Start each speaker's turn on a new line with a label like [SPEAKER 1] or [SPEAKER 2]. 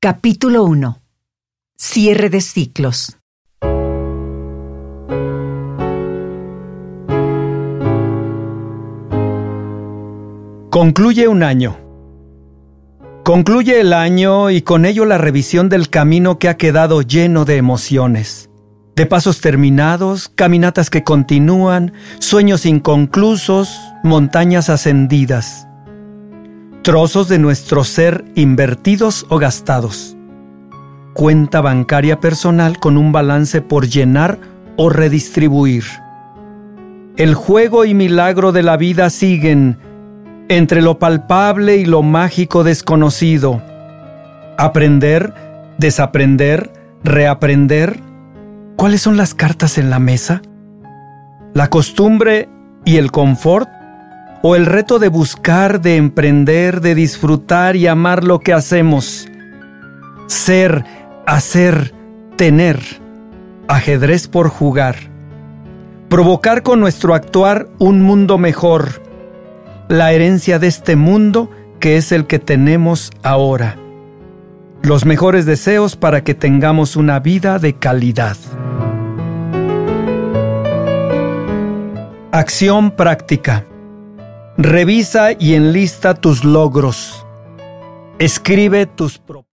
[SPEAKER 1] Capítulo 1. Cierre de ciclos.
[SPEAKER 2] Concluye un año. Concluye el año y con ello la revisión del camino que ha quedado lleno de emociones, de pasos terminados, caminatas que continúan, sueños inconclusos, montañas ascendidas, trozos de nuestro ser invertidos o gastados, cuenta bancaria personal con un balance por llenar o redistribuir. El juego y milagro de la vida siguen entre lo palpable y lo mágico desconocido. Aprender, desaprender, reaprender. ¿Cuáles son las cartas en la mesa? ¿La costumbre y el confort? ¿O el reto de buscar, de emprender, de disfrutar y amar lo que hacemos? Ser, hacer, tener. Ajedrez por jugar. Provocar con nuestro actuar un mundo mejor. La herencia de este mundo que es el que tenemos ahora. Los mejores deseos para que tengamos una vida de calidad. Acción práctica. Revisa y enlista tus logros. Escribe tus propios.